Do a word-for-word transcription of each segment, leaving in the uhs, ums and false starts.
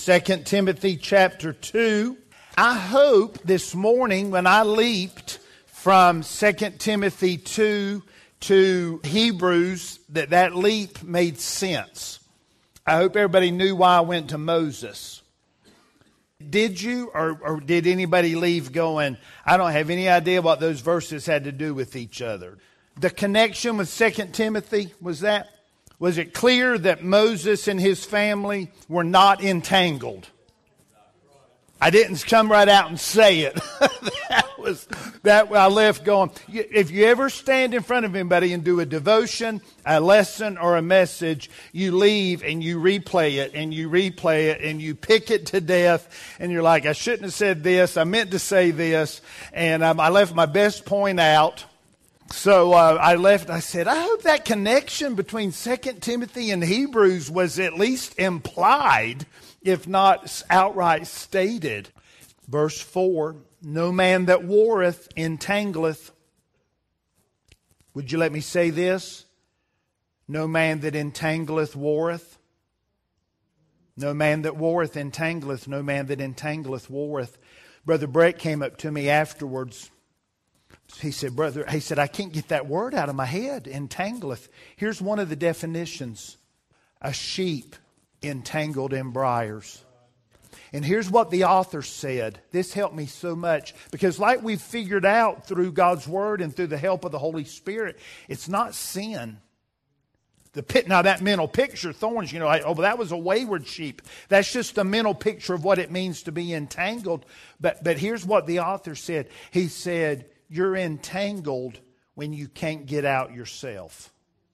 Second Timothy chapter two. I hope this morning when I leaped from Second Timothy two to Hebrews that that leap made sense. I hope everybody knew why I went to Moses. Did you or, or did anybody leave going, I don't have any idea what those verses had to do with each other? The connection with Second Timothy, was that? Was it clear that Moses and his family were not entangled? I didn't come right out and say it. that was that I left going. If you ever stand in front of anybody and do a devotion, a lesson, or a message, you leave and you replay it and you replay it and you pick it to death. And you're like, I shouldn't have said this. I meant to say this. And um, I left my best point out. So uh, I left, I said, I hope that connection between Second Timothy and Hebrews was at least implied, if not outright stated. Verse four, no man that warreth entangleth. Would you let me say this? No man that entangleth warreth. No man that warreth entangleth. No man that entangleth warreth. Brother Brett came up to me afterwards. He said, brother, he said, I can't get that word out of my head, entangleth. Here's one of the definitions. A sheep entangled in briars. And here's what the author said. This helped me so much. Because like we've figured out through God's Word and through the help of the Holy Spirit, it's not sin. The pit, now that mental picture, thorns, you know, like, oh, but that was a wayward sheep. That's just a mental picture of what it means to be entangled. But, but here's what the author said. He said, you're entangled when you can't get out yourself.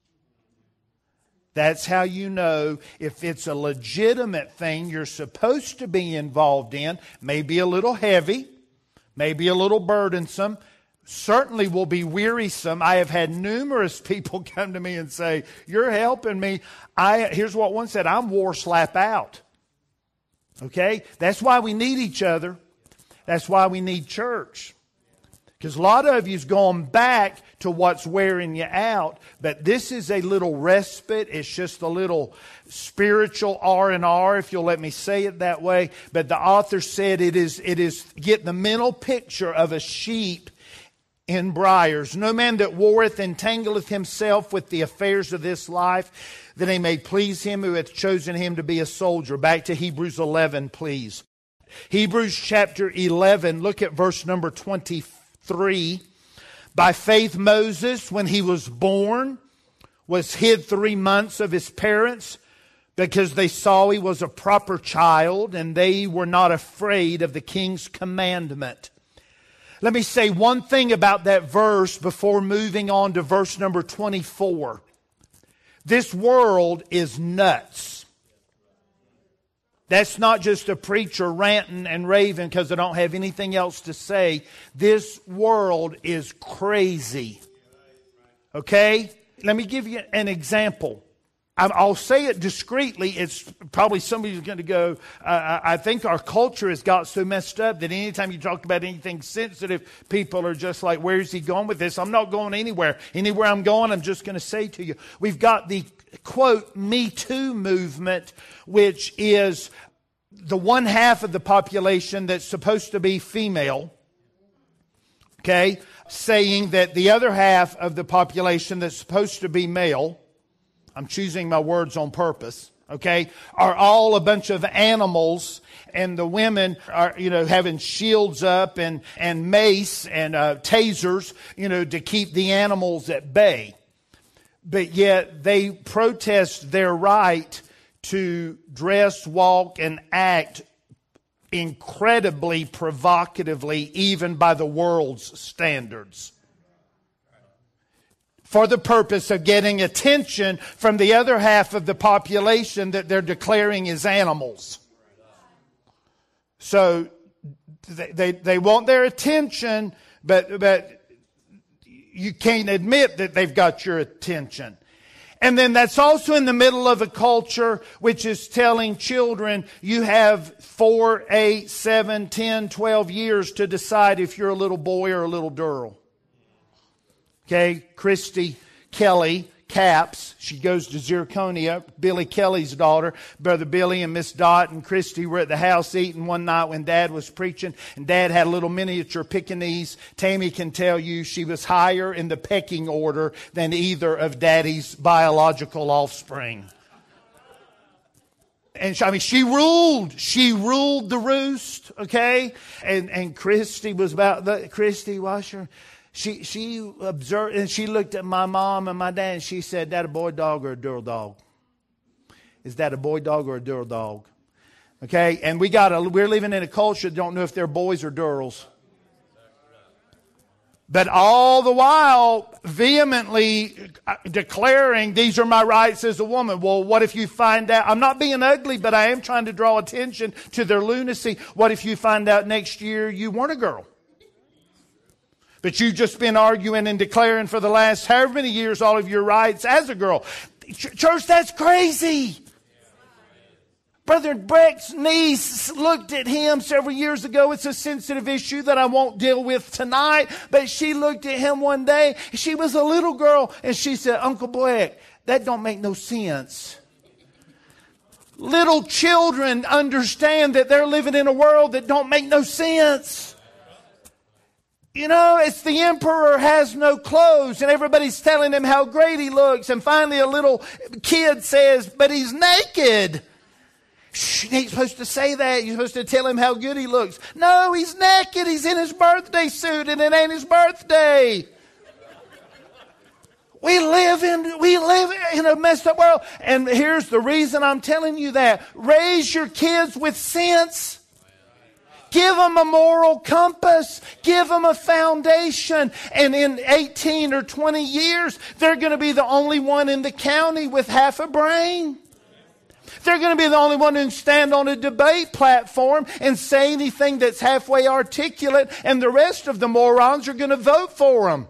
That's how you know if it's a legitimate thing you're supposed to be involved in. Maybe a little heavy, maybe a little burdensome, certainly will be wearisome. I have had numerous people come to me and say, you're helping me. I here's what one said, I'm wore slap out. Okay? That's why we need each other. That's why we need church. Because a lot of you's going back to what's wearing you out. But this is a little respite. It's just a little spiritual R and R, if you'll let me say it that way. But the author said it is, it is get the mental picture of a sheep in briars. No man that warreth entangleth himself with the affairs of this life, that he may please him who hath chosen him to be a soldier. Back to Hebrews eleven, please. Hebrews chapter eleven, look at verse number twenty-four. Three, by faith Moses, when he was born, was hid three months of his parents because they saw he was a proper child and they were not afraid of the king's commandment. Let me say one thing about that verse before moving on to verse number twenty-four. This world is nuts. That's not just a preacher ranting and raving because I don't have anything else to say. This world is crazy. Okay? Let me give you an example. I'll say it discreetly. It's probably somebody's going to go, uh, I think our culture has got so messed up that anytime you talk about anything sensitive, people are just like, where's he going with this? I'm not going anywhere. Anywhere I'm going, I'm just going to say to you, we've got the, quote, Me Too movement, which is the one half of the population that's supposed to be female, okay, saying that the other half of the population that's supposed to be male, I'm choosing my words on purpose, okay, are all a bunch of animals, and the women are, you know, having shields up and, and mace and uh, tasers, you know, to keep the animals at bay. But yet they protest their right to dress, walk, and act incredibly provocatively, even by the world's standards, for the purpose of getting attention from the other half of the population that they're declaring as animals. So they, they, they want their attention, but, but you can't admit that they've got your attention. And then that's also in the middle of a culture which is telling children you have four, eight, seven, ten, twelve years to decide if you're a little boy or a little girl. Okay, Christy Kelly Capps. She goes to Zirconia. Billy Kelly's daughter. Brother Billy and Miss Dot and Christy were at the house eating one night when Dad was preaching. And Dad had a little miniature Pekingese. Tammy can tell you she was higher in the pecking order than either of Daddy's biological offspring. And she, I mean, she ruled. She ruled the roost, okay? And and Christy was about the Christy Washer. She she observed and she looked at my mom and my dad and she said, "That a boy dog or a girl dog? Is that a boy dog or a girl dog?" Okay, and we got a we're living in a culture that don't know if they're boys or girls. But all the while, vehemently declaring, these are my rights as a woman. Well, what if you find out, I'm not being ugly, but I am trying to draw attention to their lunacy. What if you find out next year you weren't a girl? But you've just been arguing and declaring for the last however many years all of your rights as a girl. Church, that's crazy. Brother Breck's niece looked at him several years ago. It's a sensitive issue that I won't deal with tonight. But she looked at him one day. She was a little girl. And she said, "Uncle Breck, that don't make no sense." Little children understand that they're living in a world that don't make no sense. You know, it's the emperor has no clothes. And everybody's telling him how great he looks. And finally a little kid says, "But he's naked." Shh, you ain't supposed to say that. You're supposed to tell him how good he looks. No, he's naked. He's in his birthday suit and it ain't his birthday. We live in, we live in a messed up world. And here's the reason I'm telling you that. Raise your kids with sense. Give them a moral compass. Give them a foundation. And in eighteen or twenty years, they're going to be the only one in the county with half a brain. They're going to be the only one who can stand on a debate platform and say anything that's halfway articulate, and the rest of the morons are going to vote for them.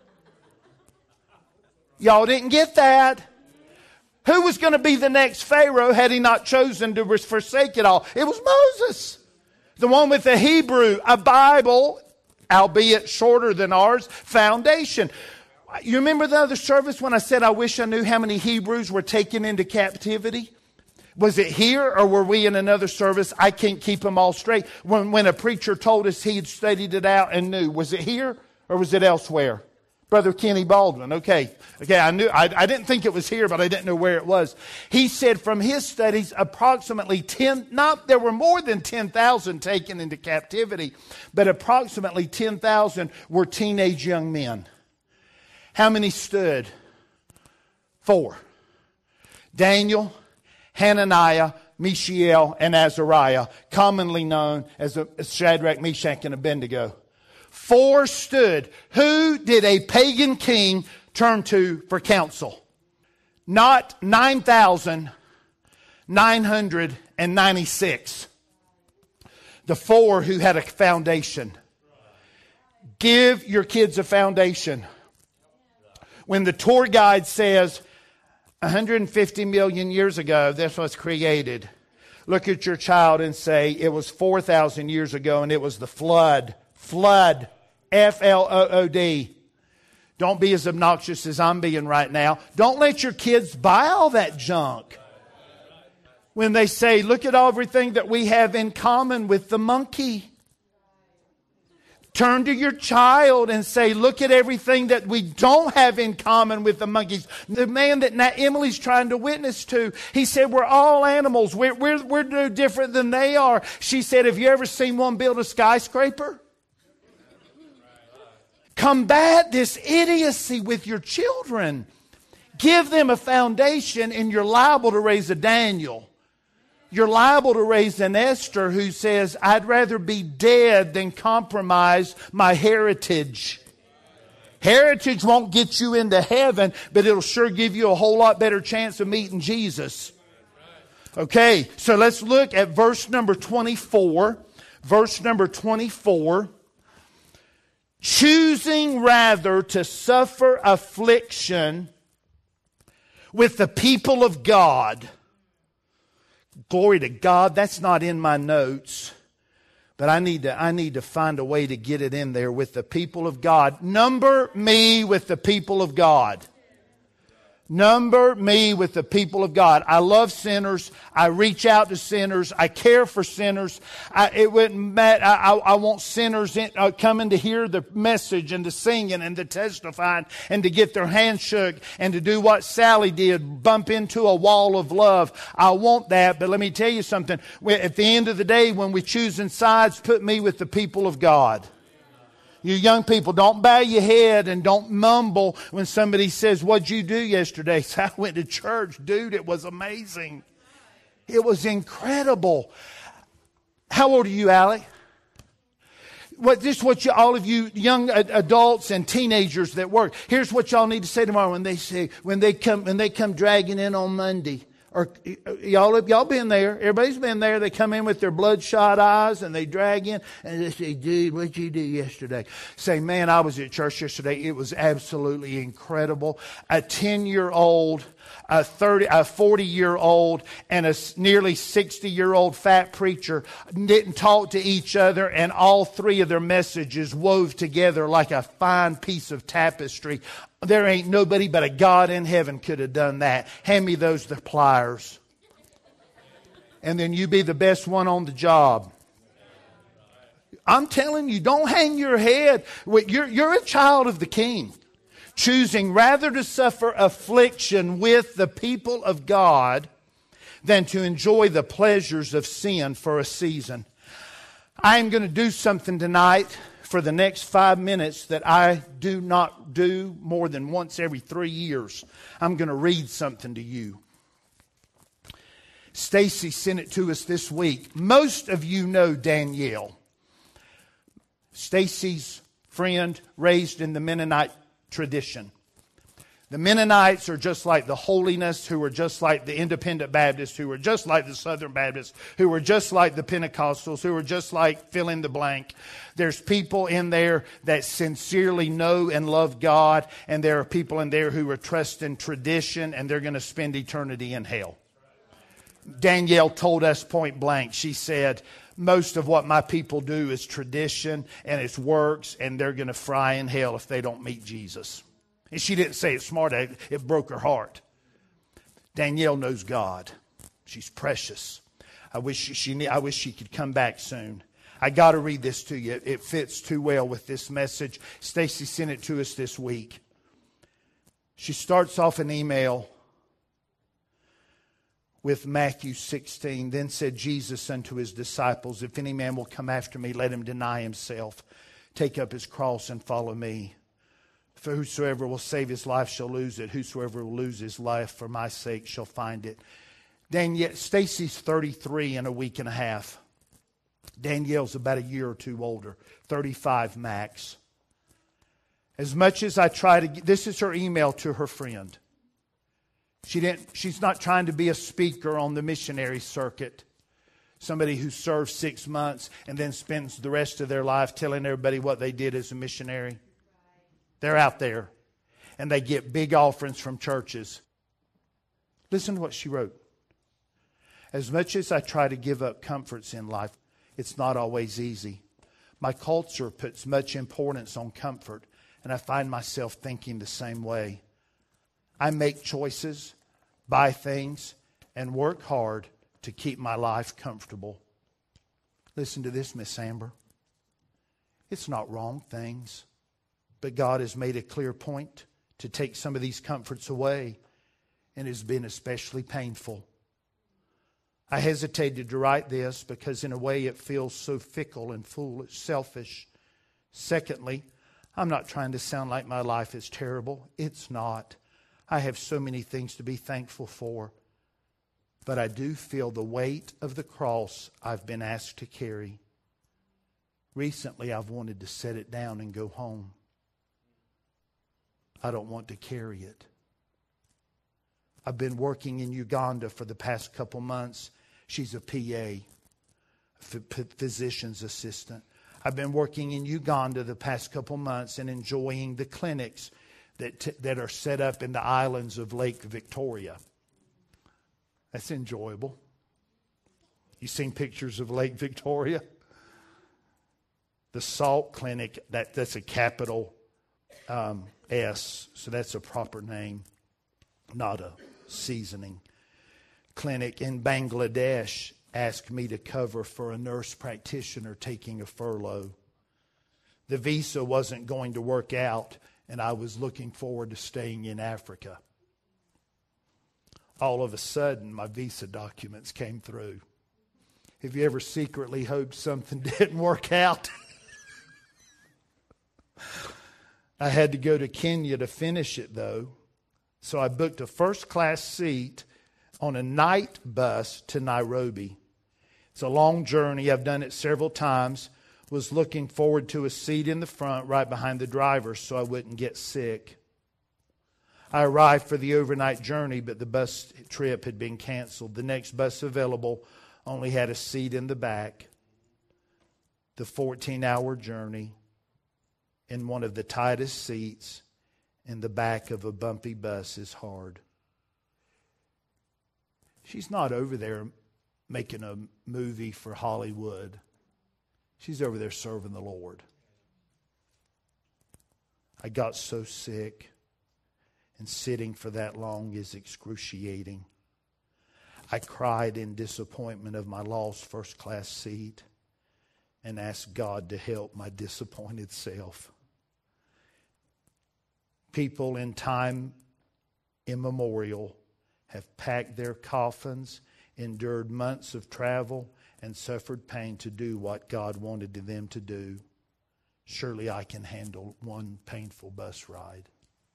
Y'all didn't get that. Who was going to be the next Pharaoh had he not chosen to forsake it all? It was Moses. The one with the Hebrew, a Bible, albeit shorter than ours, foundation. You remember the other service when I said I wish I knew how many Hebrews were taken into captivity? Was it here or were we in another service? I can't keep them all straight. When, when a preacher told us he had studied it out and knew. Was it here or was it elsewhere? Brother Kenny Baldwin. Okay. Okay. I knew, I, I didn't think it was here, but I didn't know where it was. He said from his studies, approximately ten, not, there were more than ten thousand taken into captivity, but approximately ten thousand were teenage young men. How many stood? Four. Daniel, Hananiah, Mishael, and Azariah, commonly known as Shadrach, Meshach, and Abednego. Four stood. Who did a pagan king turn to for counsel? Not nine thousand nine hundred ninety-six. The four who had a foundation. Give your kids a foundation. When the tour guide says, one hundred fifty million years ago, this was created. Look at your child and say, it was four thousand years ago and it was the flood. Flood. F L O O D. Don't be as obnoxious as I'm being right now. Don't let your kids buy all that junk. When they say, look at everything that we have in common with the monkey. Turn to your child and say, look at everything that we don't have in common with the monkeys. The man that now Emily's trying to witness to, he said, we're all animals. We're, we're, we're no different than they are. She said, have you ever seen one build a skyscraper? Combat this idiocy with your children. Give them a foundation and you're liable to raise a Daniel. You're liable to raise an Esther who says, I'd rather be dead than compromise my heritage. Heritage won't get you into heaven, but it'll sure give you a whole lot better chance of meeting Jesus. Okay, so let's look at verse number twenty-four. Verse number twenty-four. Choosing rather to suffer affliction with the people of God. Glory to God, that's not in my notes. But I need to, I need to find a way to get it in there with the people of God. Number me with the people of God. Number me with the people of God. I love sinners. I reach out to sinners. I care for sinners. I, it wouldn't matter. I, I, I want sinners in, uh, coming to hear the message and to singing and to testifying and to get their hands shook and to do what Sally did, bump into a wall of love. I want that. But let me tell you something. At the end of the day, when we're choosing sides, put me with the people of God. You young people, don't bow your head and don't mumble when somebody says, "What'd you do yesterday?" So I went to church. Dude, it was amazing. It was incredible. How old are you, Allie? What, this is what you, all of you young adults and teenagers that work. Here's what y'all need to say tomorrow when they say, when they come, when they come dragging in on Monday. Or y'all, y'all been there. Everybody's been there. They come in with their bloodshot eyes and they drag in and they say, "Dude, what'd you do yesterday?" Say, "Man, I was at church yesterday. It was absolutely incredible." A ten-year-old, a thirty, a forty-year-old, and a nearly sixty-year-old fat preacher didn't talk to each other, and all three of their messages wove together like a fine piece of tapestry. There ain't nobody but a God in heaven could have done that. Hand me those the pliers. And then you be the best one on the job. I'm telling you, don't hang your head. You're, you're a child of the King. Choosing rather to suffer affliction with the people of God than to enjoy the pleasures of sin for a season. I'm going to do something tonight for the next five minutes that I do not do more than once every three years. I'm going to read something to you. Stacy sent it to us this week. Most of you know Danielle. Stacy's friend, raised in the Mennonite tradition. The Mennonites are just like the Holiness, who are just like the Independent Baptists, who are just like the Southern Baptists, who are just like the Pentecostals, who are just like fill in the blank. There's people in there that sincerely know and love God, and there are people in there who are trusting tradition, and they're going to spend eternity in hell. Danielle told us point blank, she said, "Most of what my people do is tradition and it's works, and they're going to fry in hell if they don't meet Jesus." And she didn't say it smart. It broke her heart. Danielle knows God. She's precious. I wish she, she I wish she could come back soon. I got to read this to you. It fits too well with this message. Stacy sent it to us this week. She starts off an email with Matthew sixteen. "Then said Jesus unto his disciples, If any man will come after me, let him deny himself, take up his cross and follow me. For whosoever will save his life shall lose it. Whosoever will lose his life for my sake shall find it." Danielle, Stacy's thirty-three in a week and a half. Danielle's about a year or two older, thirty-five max. As much as I try to, this is her email to her friend. She didn't. She's not trying to be a speaker on the missionary circuit. Somebody who serves six months and then spends the rest of their life telling everybody what they did as a missionary. They're out there, and they get big offerings from churches. Listen to what she wrote. "As much as I try to give up comforts in life, it's not always easy. My culture puts much importance on comfort, and I find myself thinking the same way. I make choices, buy things, and work hard to keep my life comfortable." Listen to this, Miss Amber. "It's not wrong things. But God has made a clear point to take some of these comforts away, and it has been especially painful. I hesitated to write this because in a way it feels so fickle and foolish, selfish. Secondly, I'm not trying to sound like my life is terrible. It's not. I have so many things to be thankful for. But I do feel the weight of the cross I've been asked to carry. Recently, I've wanted to set it down and go home. I don't want to carry it. I've been working in Uganda for the past couple months. She's a P A, physician's assistant. I've been working in Uganda the past couple months and enjoying the clinics that t- that are set up in the islands of Lake Victoria. That's enjoyable. You seen pictures of Lake Victoria? The Salt Clinic, that, that's a capital um, S, so that's a proper name. not a seasoning clinic in Bangladesh, asked me to cover for a nurse practitioner taking a furlough. The visa wasn't going to work out, and I was looking forward to staying in Africa. All of a sudden, my visa documents came through. Have you ever secretly hoped something didn't work out? I had to go to Kenya to finish it, though. So I booked a first-class seat on a night bus to Nairobi. It's a long journey. I've done it several times. Was looking forward to a seat in the front right behind the driver so I wouldn't get sick. I arrived for the overnight journey, but the bus trip had been canceled. The next bus available only had a seat in the back. The fourteen-hour journey in one of the tightest seats in the back of a bumpy bus is hard. She's not over there making a movie for Hollywood. She's over there serving the Lord. I got so sick, and sitting for that long is excruciating. I cried in disappointment of my lost first-class seat and asked God to help my disappointed self. People in time immemorial have packed their coffins, endured months of travel, and suffered pain to do what God wanted them to do. Surely I can handle one painful bus ride.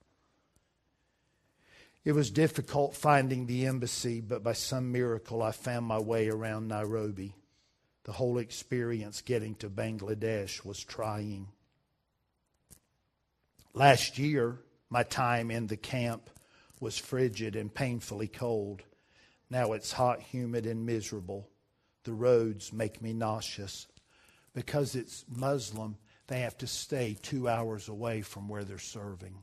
It was difficult finding the embassy, but by some miracle I found my way around Nairobi. The whole experience getting to Bangladesh was trying. Last year, my time in the camp was frigid and painfully cold. Now it's hot, humid, and miserable. The roads make me nauseous. Because it's Muslim, they have to stay two hours away from where they're serving.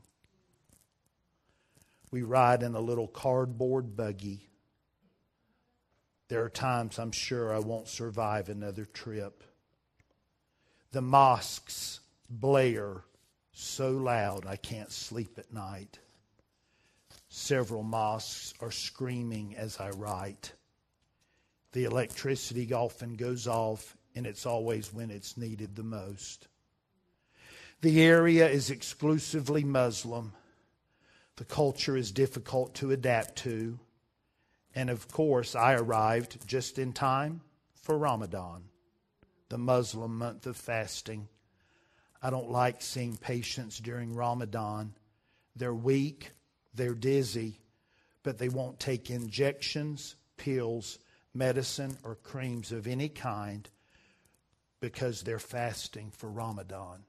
We ride in a little cardboard buggy. There are times I'm sure I won't survive another trip. The mosques blare so loud I can't sleep at night. Several mosques are screaming as I write. The electricity often goes off, and it's always when it's needed the most. The area is exclusively Muslim. The culture is difficult to adapt to. And of course, I arrived just in time for Ramadan, the Muslim month of fasting. I don't like seeing patients during Ramadan. They're weak, they're dizzy, but they won't take injections, pills, medicine, or creams of any kind because they're fasting for Ramadan.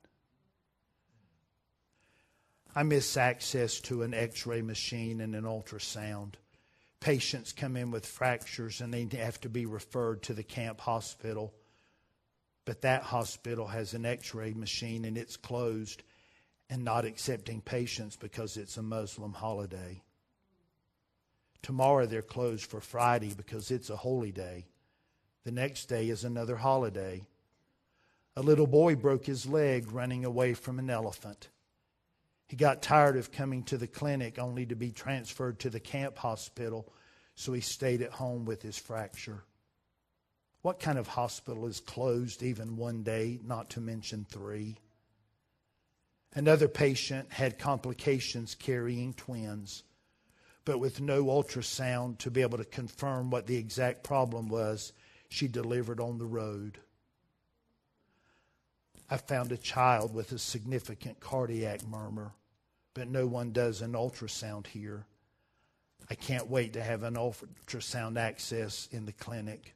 I miss access to an x-ray machine and an ultrasound. Patients come in with fractures and they have to be referred to the camp hospital. But that hospital has an x-ray machine and it's closed and not accepting patients because it's a Muslim holiday. Tomorrow they're closed for Friday because it's a holy day. The next day is another holiday. A little boy broke his leg running away from an elephant. He got tired of coming to the clinic only to be transferred to the camp hospital, so he stayed at home with his fracture. What kind of hospital is closed even one day, not to mention three? Another patient had complications carrying twins, but with no ultrasound to be able to confirm what the exact problem was, she delivered on the road. I found a child with a significant cardiac murmur, but no one does an ultrasound here. I can't wait to have an ultrasound access in the clinic.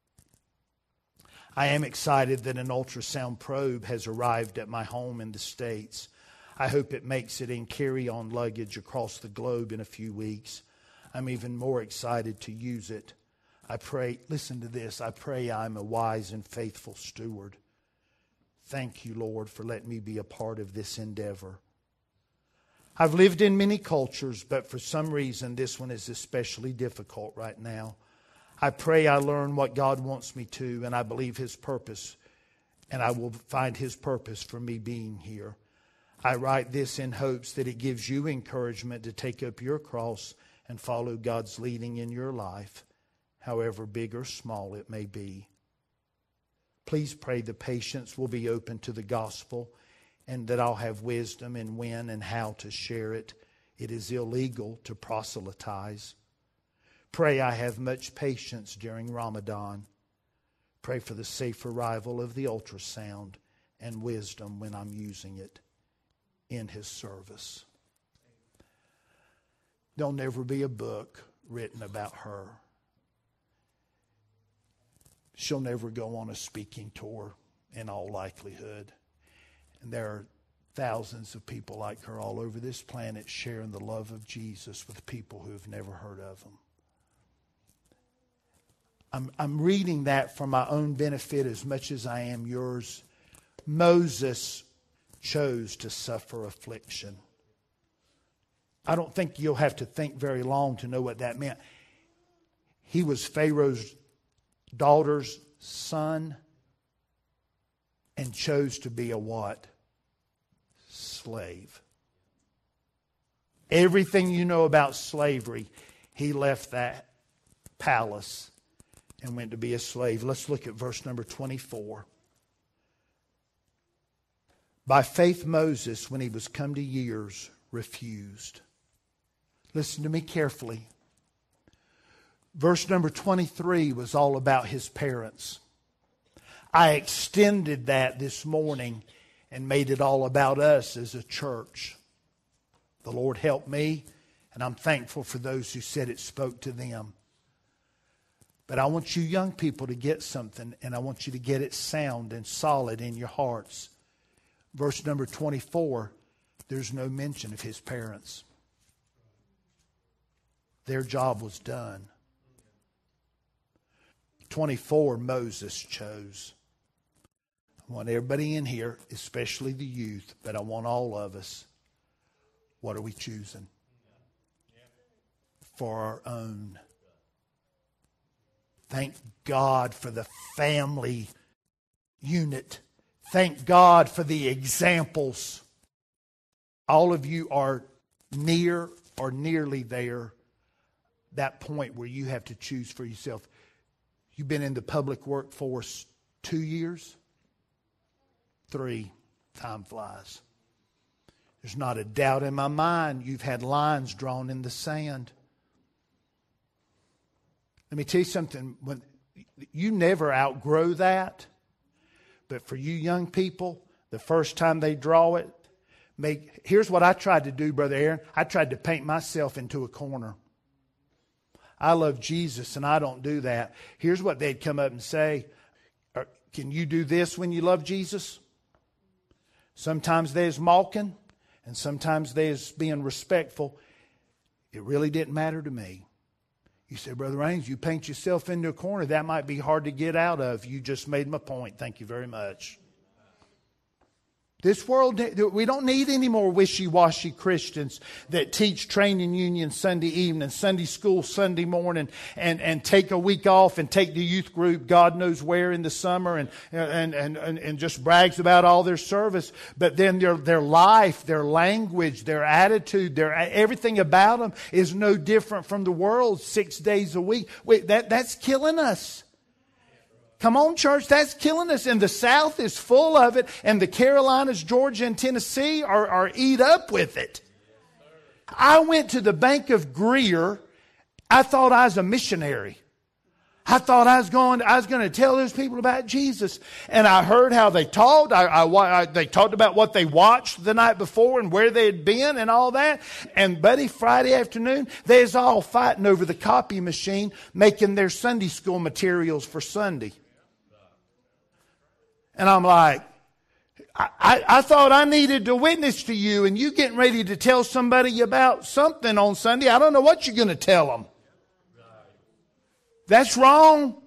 I am excited that an ultrasound probe has arrived at my home in the States. I hope it makes it in carry-on luggage across the globe in a few weeks. I'm even more excited to use it. I pray, listen to this, I pray I'm a wise and faithful steward. Thank you, Lord, for letting me be a part of this endeavor. I've lived in many cultures, but for some reason this one is especially difficult right now. I pray I learn what God wants me to, and I believe His purpose, and I will find His purpose for me being here. I write this in hopes that it gives you encouragement to take up your cross and follow God's leading in your life, however big or small it may be. Please pray the patience will be open to the gospel and that I'll have wisdom in when and how to share it. It is illegal to proselytize. Pray I have much patience during Ramadan. Pray for the safe arrival of the ultrasound and wisdom when I'm using it in His service. There'll never be a book written about her. She'll never go on a speaking tour in all likelihood. And there are thousands of people like her all over this planet sharing the love of Jesus with people who have never heard of Him. I'm, I'm reading that for my own benefit as much as I am yours. Moses chose to suffer affliction. I don't think you'll have to think very long to know what that meant. He was Pharaoh's daughter's son and chose to be a what? Slave. Everything you know about slavery, he left that palace and went to be a slave. Let's look at verse number twenty-four. By faith Moses, when he was come to years, refused. Listen to me carefully. Verse number twenty-three was all about his parents. I extended that this morning and made it all about us as a church. The Lord helped me, and I'm thankful for those who said it spoke to them. But I want you young people to get something, and I want you to get it sound and solid in your hearts. Verse number twenty-four, there's no mention of his parents. Their job was done. twenty-four, Moses chose. I want everybody in here, especially the youth, but I want all of us. What are we choosing? For our own. Thank God for the family unit. Thank God for the examples. All of you are near or nearly there, that point where you have to choose for yourself. You've been in the public workforce two years? Three. Time flies. There's not a doubt in my mind you've had lines drawn in the sand. Let me tell you something. When you never outgrow that. But for you young people, the first time they draw it, make, here's what I tried to do, Brother Aaron. I tried to paint myself into a corner. I love Jesus and I don't do that. Here's what they'd come up and say. Can you do this when you love Jesus? Sometimes there's mocking and sometimes there's being respectful. It really didn't matter to me. You say, Brother Raines, you paint yourself into a corner. That might be hard to get out of. You just made my point. Thank you very much. This world, we don't need any more wishy-washy Christians that teach training union Sunday evening, Sunday school Sunday morning, and, and take a week off and take the youth group God knows where in the summer and, and, and, and just brags about all their service. But then their, their life, their language, their attitude, their everything about them is no different from the world six days a week. Wait, that, that's killing us. Come on, church, that's killing us. And the South is full of it. And the Carolinas, Georgia, and Tennessee are, are eat up with it. I went to the Bank of Greer. I thought I was a missionary. I thought I was going, I was going to tell those people about Jesus. And I heard how they talked. I, I, I, they talked about what they watched the night before and where they had been and all that. And buddy, Friday afternoon, they was all fighting over the copy machine, making their Sunday school materials for Sunday. And I'm like, I, I, I thought I needed to witness to you, and you getting ready to tell somebody about something on Sunday. I don't know what you're going to tell them. That's wrong.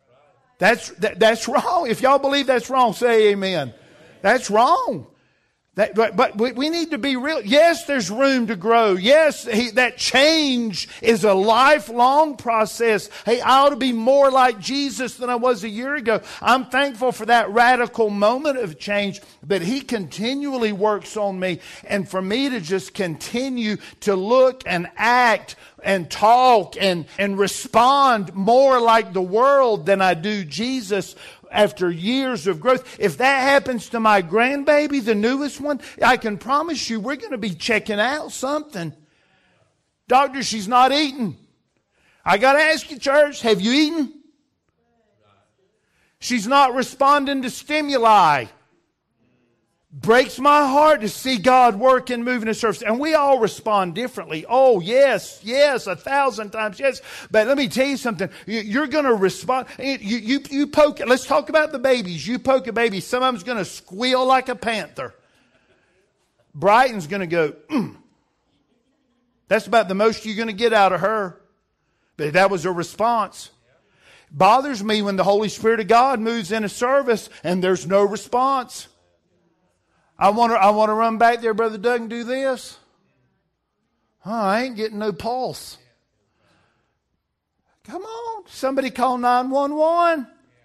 That's that, that's wrong. If y'all believe that's wrong, say amen. That's wrong. That, but but we, we need to be real. Yes, there's room to grow. Yes, he, that change is a lifelong process. Hey, I ought to be more like Jesus than I was a year ago. I'm thankful for that radical moment of change, but He continually works on me. And for me to just continue to look and act and talk and, and respond more like the world than I do Jesus after years of growth. If that happens to my grandbaby, the newest one, I can promise you we're going to be checking out something. Doctor, she's not eating. I got to ask you, church, have you eaten? She's not responding to stimuli. Breaks my heart to see God work and move in His service. And we all respond differently. Oh, yes, yes, a thousand times yes. But let me tell you something. You're going to respond. You, you, you poke, let's talk about the babies. You poke a baby, some of them's going to squeal like a panther. Brighton's going to go, mm. That's about the most you're going to get out of her. But that was a response. Bothers me when the Holy Spirit of God moves in a service and there's no response. I want to I want to run back there, Brother Doug, and do this. Oh, I ain't getting no pulse. Come on. Somebody call nine one one.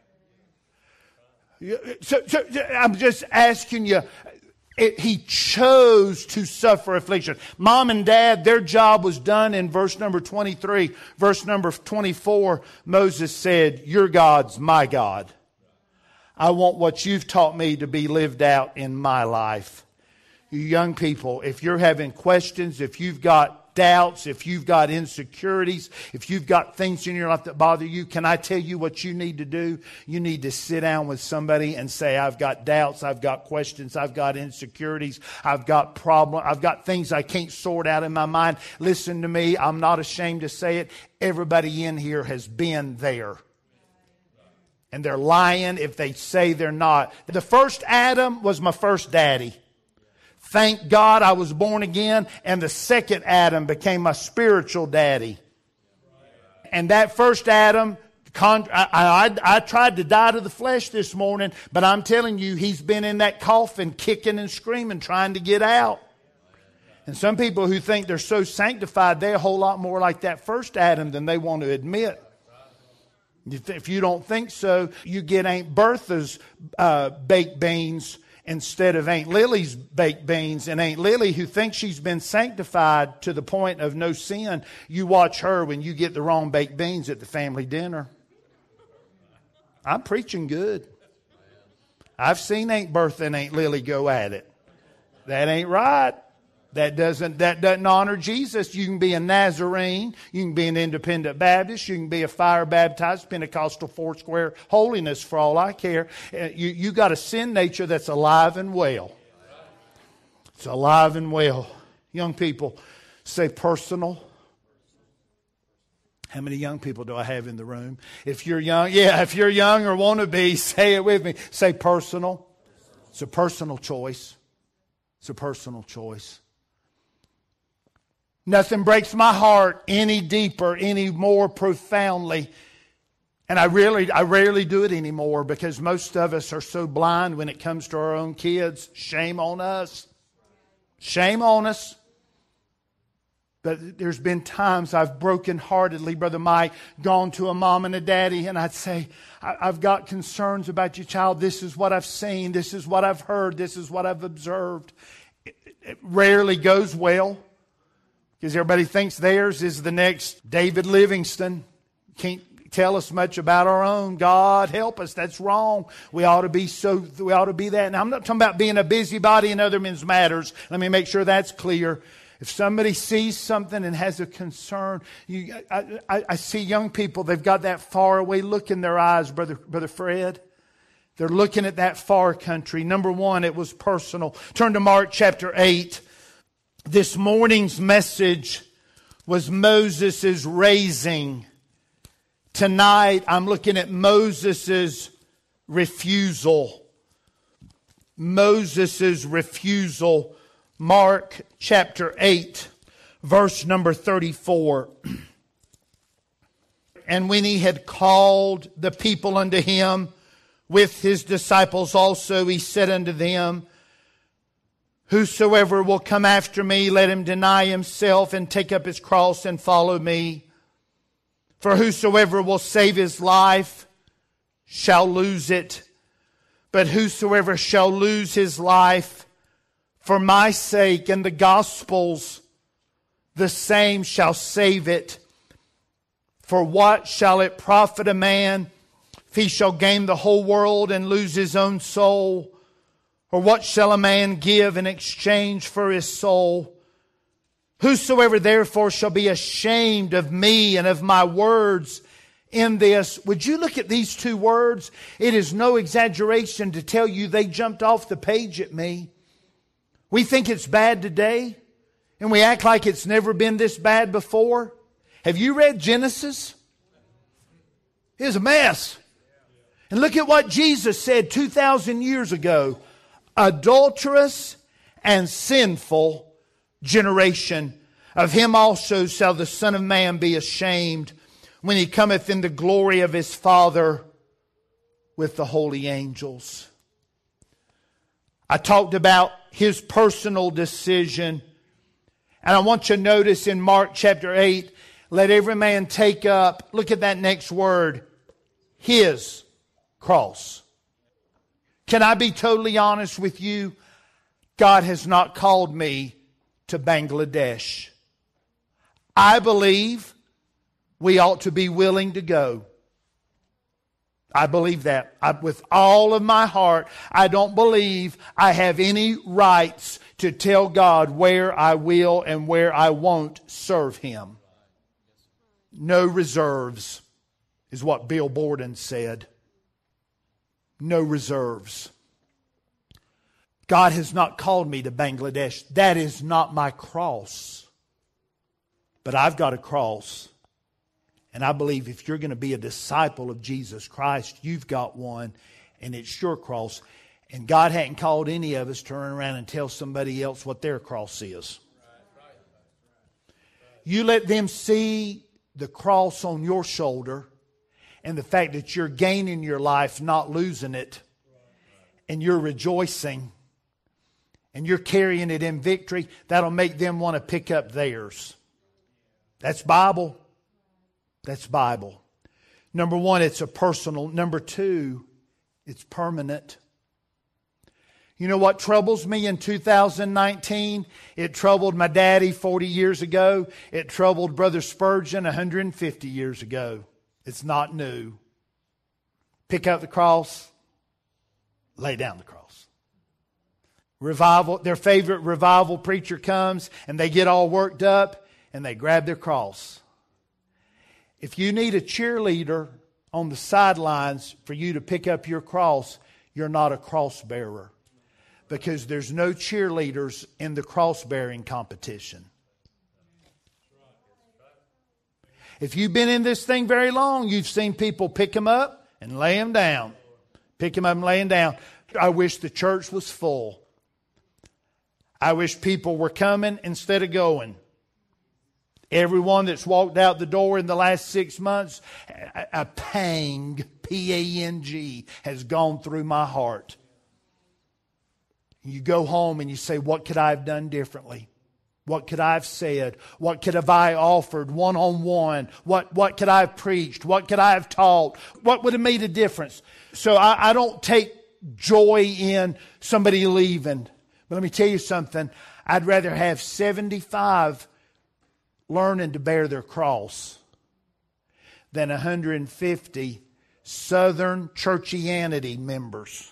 So, so, I'm just asking you. It, he chose to suffer affliction. Mom and Dad, their job was done in verse number twenty-three. Verse number twenty-four, Moses said, your God's my God. I want what you've taught me to be lived out in my life. You young people, if you're having questions, if you've got doubts, if you've got insecurities, if you've got things in your life that bother you, can I tell you what you need to do? You need to sit down with somebody and say, I've got doubts, I've got questions, I've got insecurities, I've got problems, I've got things I can't sort out in my mind. Listen to me, I'm not ashamed to say it. Everybody in here has been there. And they're lying if they say they're not. The first Adam was my first daddy. Thank God I was born again. And the second Adam became my spiritual daddy. And that first Adam, I, I, I tried to die to the flesh this morning. But I'm telling you, he's been in that coffin kicking and screaming, trying to get out. And some people who think they're so sanctified, they're a whole lot more like that first Adam than they want to admit. If you don't think so, you get Aunt Bertha's uh, baked beans instead of Aunt Lily's baked beans. And Aunt Lily, who thinks she's been sanctified to the point of no sin, you watch her when you get the wrong baked beans at the family dinner. I'm preaching good. I've seen Aunt Bertha and Aunt Lily go at it. That ain't right. That doesn't, that doesn't honor Jesus. You can be a Nazarene. You can be an independent Baptist. You can be a fire baptized Pentecostal Foursquare holiness for all I care. You, you got a sin nature that's alive and well. It's alive and well. Young people, say personal. How many young people do I have in the room? If you're young, yeah, if you're young or want to be, say it with me. Say personal. It's a personal choice. It's a personal choice. Nothing breaks my heart any deeper, any more profoundly. And I really, I rarely do it anymore because most of us are so blind when it comes to our own kids. Shame on us. Shame on us. But there's been times I've brokenheartedly, Brother Mike, gone to a mom and a daddy and I'd say, I've got concerns about your child. This is what I've seen. This is what I've heard. This is what I've observed. It, it rarely goes well. Because everybody thinks theirs is the next David Livingston. Can't tell us much about our own. God help us. That's wrong. We ought to be so. We ought to be that. Now I'm not talking about being a busybody in other men's matters. Let me make sure that's clear. If somebody sees something and has a concern, you, I, I, I see young people. They've got that far away look in their eyes, brother, brother Fred. They're looking at that far country. Number one, it was personal. Turn to Mark chapter eight. This morning's message was Moses' raising. Tonight, I'm looking at Moses' refusal. Moses' refusal. Mark chapter eight, verse number thirty-four. And when he had called the people unto him with his disciples also, he said unto them, Whosoever will come after me, let him deny himself and take up his cross and follow me. For whosoever will save his life shall lose it. But whosoever shall lose his life for my sake and the gospel's, the same shall save it. For what shall it profit a man if he shall gain the whole world and lose his own soul? Or what shall a man give in exchange for his soul? Whosoever therefore shall be ashamed of me and of my words in this. Would you look at these two words? It is no exaggeration to tell you they jumped off the page at me. We think it's bad today, and we act like it's never been this bad before. Have you read Genesis? It's a mess. And look at what Jesus said two thousand years ago. Adulterous and sinful generation. Of him also shall the Son of Man be ashamed when he cometh in the glory of his Father with the holy angels. I talked about his personal decision. And I want you to notice in Mark chapter eight, let every man take up, look at that next word, his cross. Can I be totally honest with you? God has not called me to Bangladesh. I believe we ought to be willing to go. I believe that. I, with all of my heart, I don't believe I have any rights to tell God where I will and where I won't serve Him. No reserves is what Bill Borden said. No reserves. God has not called me to Bangladesh. That is not my cross. But I've got a cross. And I believe if you're going to be a disciple of Jesus Christ, you've got one, and it's your cross. And God hadn't called any of us to turn around and tell somebody else what their cross is. You let them see the cross on your shoulder and the fact that you're gaining your life, not losing it, and you're rejoicing, and you're carrying it in victory, that'll make them want to pick up theirs. That's Bible. That's Bible. Number one, it's a personal. Number two, it's permanent. You know what troubles me in two thousand nineteen? It troubled my daddy forty years ago. It troubled Brother Spurgeon one hundred fifty years ago. It's not new. Pick up the cross, lay down the cross. Revival, their favorite revival preacher comes and they get all worked up and they grab their cross. If you need a cheerleader on the sidelines for you to pick up your cross, you're not a cross bearer. Because there's no cheerleaders in the cross bearing competition. If you've been in this thing very long, you've seen people pick them up and lay them down. Pick them up and lay them down. I wish the church was full. I wish people were coming instead of going. Everyone that's walked out the door in the last six months, a, a pang, P A N G, has gone through my heart. You go home and you say, what could I have done differently? What could I have said? What could have I offered one-on-one? What, what could I have preached? What could I have taught? What would have made a difference? So I, I don't take joy in somebody leaving. But let me tell you something. I'd rather have seventy-five learning to bear their cross than one hundred fifty Southern Churchianity members.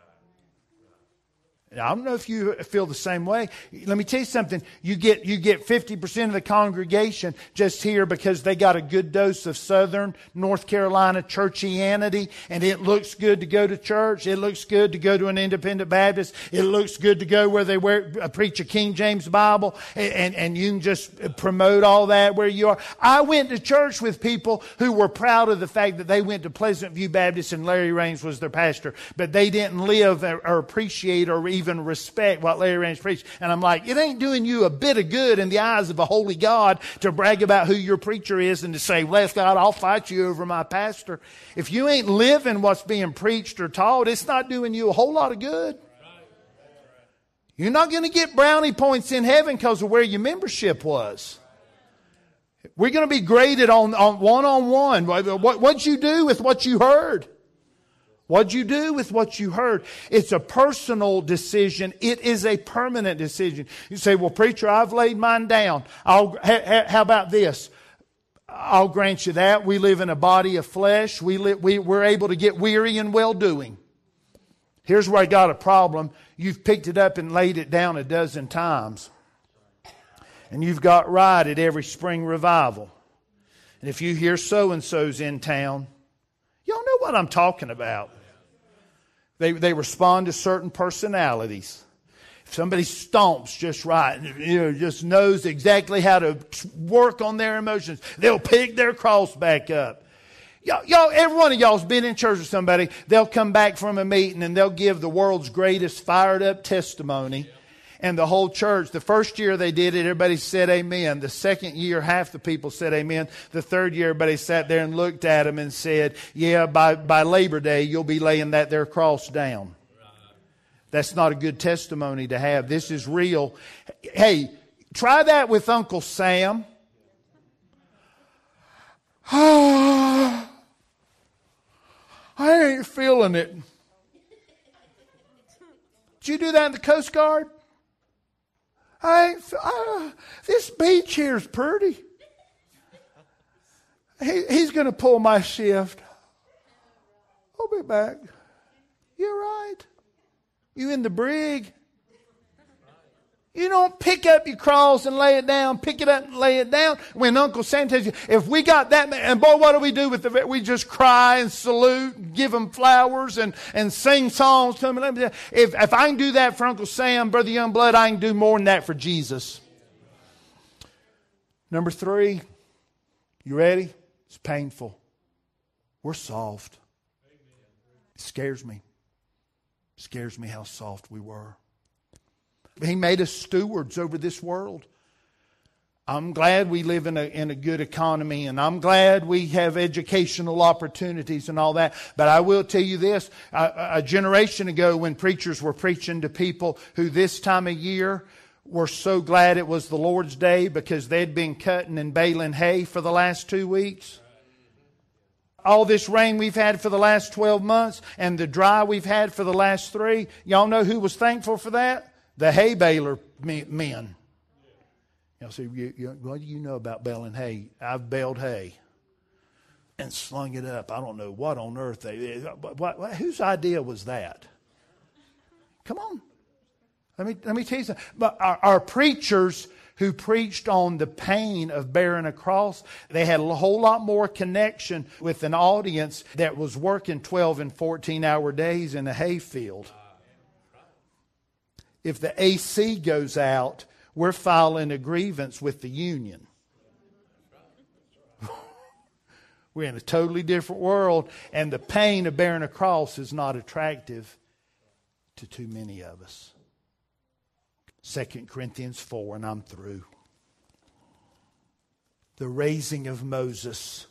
I don't know if you feel the same way. Let me tell you something. You get you get fifty percent of the congregation just here because they got a good dose of Southern North Carolina churchianity, and it looks good to go to church. It looks good to go to an independent Baptist. It looks good to go where they wear, uh, preach a King James Bible, and, and, and you can just promote all that where you are. I went to church with people who were proud of the fact that they went to Pleasant View Baptist and Larry Raines was their pastor, but they didn't live or, or appreciate or even even respect what Larry Raines preached. And I'm like, it ain't doing you a bit of good in the eyes of a holy God to brag about who your preacher is and to say, bless God, I'll fight you over my pastor. If you ain't living what's being preached or taught, it's not doing you a whole lot of good. You're not going to get brownie points in heaven because of where your membership was. We're going to be graded on, on one-on-one. What, what'd you do with what you heard? What'd you do with what you heard? It's a personal decision. It is a permanent decision. You say, well, preacher, I've laid mine down. I'll, ha, how about this? I'll grant you that. We live in a body of flesh. We live, we, we're able to get weary in well-doing. Here's where I got a problem. You've picked it up and laid it down a dozen times. And you've got right at every spring revival. And if you hear so-and-so's in town, y'all know what I'm talking about. They, they respond to certain personalities. If somebody stomps just right, you know, just knows exactly how to work on their emotions, they'll pick their cross back up. Y'all, y'all, every one of y'all's been in church with somebody. They'll come back from a meeting and they'll give the world's greatest fired up testimony. And the whole church, the first year they did it, everybody said amen. The second year, half the people said amen. The third year, everybody sat there and looked at them and said, yeah, by, by Labor Day, you'll be laying that there cross down. That's not a good testimony to have. This is real. Hey, try that with Uncle Sam. I ain't feeling it. Did you do that in the Coast Guard? I ain't, uh, this beach here's pretty. He, he's going to pull my shift. I'll be back. You're right. You in the brig. You don't pick up your cross and lay it down. Pick it up and lay it down. When Uncle Sam tells you, if we got that, and boy, what do we do with the, we just cry and salute, and give them flowers and, and sing songs to them. If, if I can do that for Uncle Sam, Brother Youngblood, I can do more than that for Jesus. Number three, you ready? It's painful. We're soft. It scares me. It scares me how soft we were. He made us stewards over this world. I'm glad we live in a, in a good economy, and I'm glad we have educational opportunities and all that. But I will tell you this, a, a generation ago when preachers were preaching to people who this time of year were so glad it was the Lord's Day because they'd been cutting and baling hay for the last two weeks. All this rain we've had for the last twelve months and the dry we've had for the last three. Y'all know who was thankful for that? The hay baler men. Y'all say, you, you, what do you know about baling hay? I've baled hay and slung it up. I don't know what on earth they. What, what, whose idea was that? Come on, let me let me tell you something. But our, our preachers who preached on the pain of bearing a cross, they had a whole lot more connection with an audience that was working twelve and fourteen hour days in a hay field. If the A C goes out, we're filing a grievance with the union. We're in a totally different world, and the pain of bearing a cross is not attractive to too many of us. Second Corinthians four, and I'm through. The raising of Moses.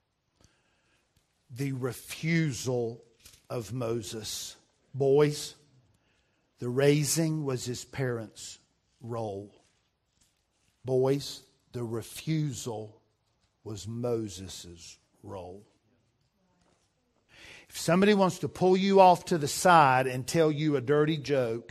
The refusal of Moses. Boys, the raising was his parents' role. Boys, the refusal was Moses' role. If somebody wants to pull you off to the side and tell you a dirty joke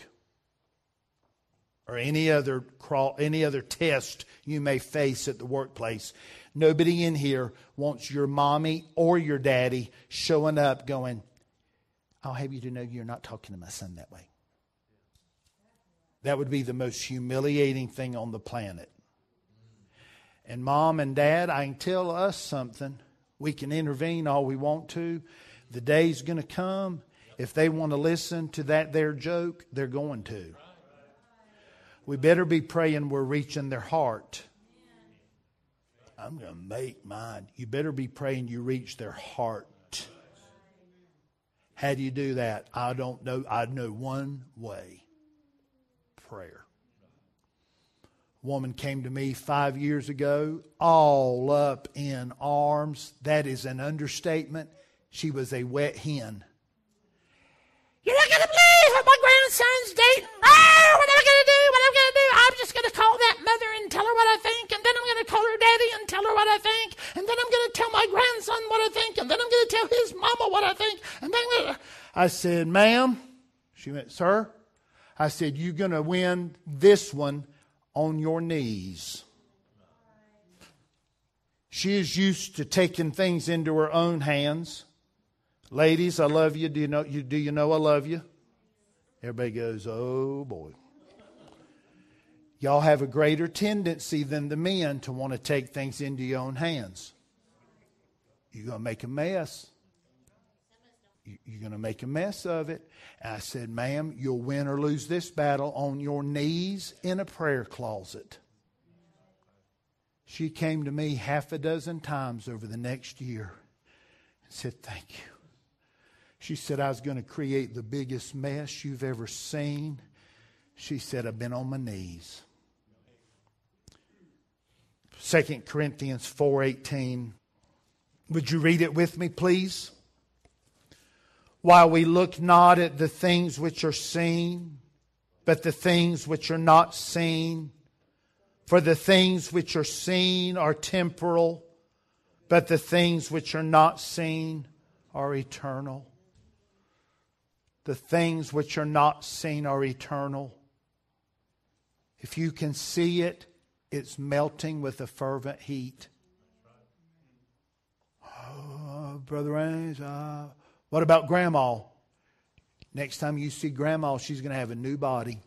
or any other any other test you may face at the workplace, nobody in here wants your mommy or your daddy showing up going, I'll have you to know you're not talking to my son that way. That would be the most humiliating thing on the planet. And mom and dad, I can tell us something. We can intervene all we want to. The day's going to come. If they want to listen to that their joke, they're going to. We better be praying we're reaching their heart. I'm going to make mine. You better be praying you reach their heart. How do you do that? I don't know. I know one way. Prayer. A woman came to me five years ago, all up in arms. That is an understatement. She was a wet hen. You're not going to believe what my grandson's dating. Oh! what am I going to do? What am I going to do? I'm just going to call that mother and tell her what I think. And then I'm going to call her daddy and tell her what I think. And then I'm going to tell my grandson what I think. And then I'm going to tell his mama what I think. And then I'm gonna... I said, ma'am. She went, sir. I said, you're going to win this one on your knees. She is used to taking things into her own hands. Ladies, I love you. Do you know, you, do you know I love you? Everybody goes, oh boy. Y'all have a greater tendency than the men to want to take things into your own hands. You're going to make a mess. You're going to make a mess of it. And I said, ma'am, you'll win or lose this battle on your knees in a prayer closet. She came to me half a dozen times over the next year and said, thank you. She said, I was going to create the biggest mess you've ever seen. She said, I've been on my knees. Second Corinthians four eighteen. Would you read it with me, please? While we look not at the things which are seen, but the things which are not seen. For the things which are seen are temporal, but the things which are not seen are eternal. The things which are not seen are eternal. If you can see it, it's melting with a fervent heat. Oh, Brother Raines, uh, what about Grandma? Next time you see Grandma, she's going to have a new body.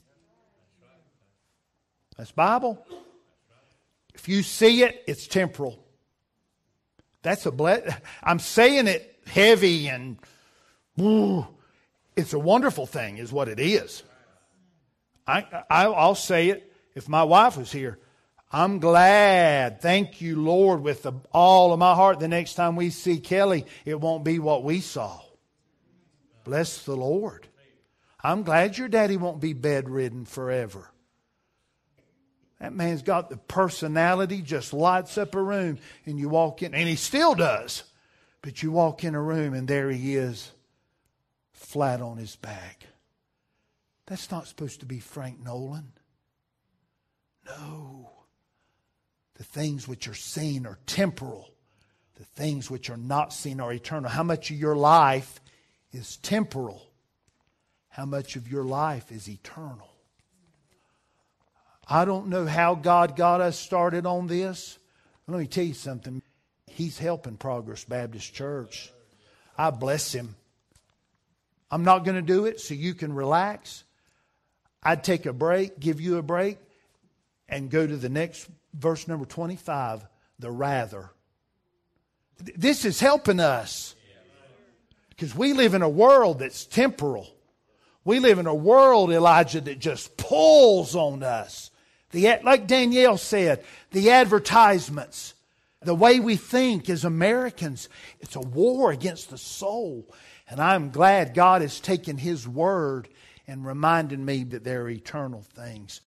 That's Bible. If you see it, it's temporal. That's a ble- I'm saying it heavy and ooh, it's a wonderful thing is what it is. I, I, I'll say it if my wife was here. I'm glad, thank you, Lord, with the, all of my heart. The next time we see Kelly, it won't be what we saw. Bless the Lord. I'm glad your daddy won't be bedridden forever. That man's got the personality, just lights up a room. And you walk in, and he still does. But you walk in a room and there he is, flat on his back. That's not supposed to be Frank Nolan. No. The things which are seen are temporal. The things which are not seen are eternal. How much of your life is temporal? How much of your life is eternal? I don't know how God got us started on this. Let me tell you something. He's helping Progress Baptist Church. I bless Him. I'm not going to do it so you can relax. I'd take a break, give you a break, and go to the next verse number twenty-five, the rather. This is helping us. Because we live in a world that's temporal. We live in a world, Elijah, that just pulls on us. The, like Danielle said, the advertisements, the way we think as Americans, it's a war against the soul. And I'm glad God has taken His word and reminded me that there are eternal things.